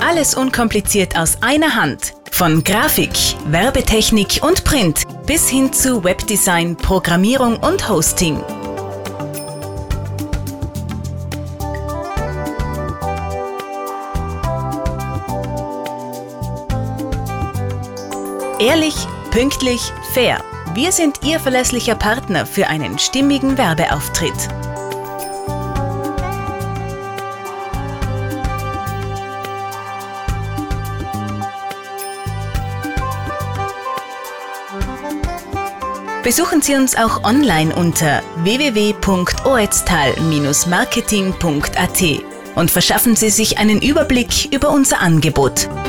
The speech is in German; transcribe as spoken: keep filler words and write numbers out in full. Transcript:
Alles unkompliziert aus einer Hand. Von Grafik, Werbetechnik und Print bis hin zu Webdesign, Programmierung und Hosting. Ehrlich, pünktlich, fair. Wir sind Ihr verlässlicher Partner für einen stimmigen Werbeauftritt. Besuchen Sie uns auch online unter w w w punkt oetztal Bindestrich marketing punkt a t und verschaffen Sie sich einen Überblick über unser Angebot.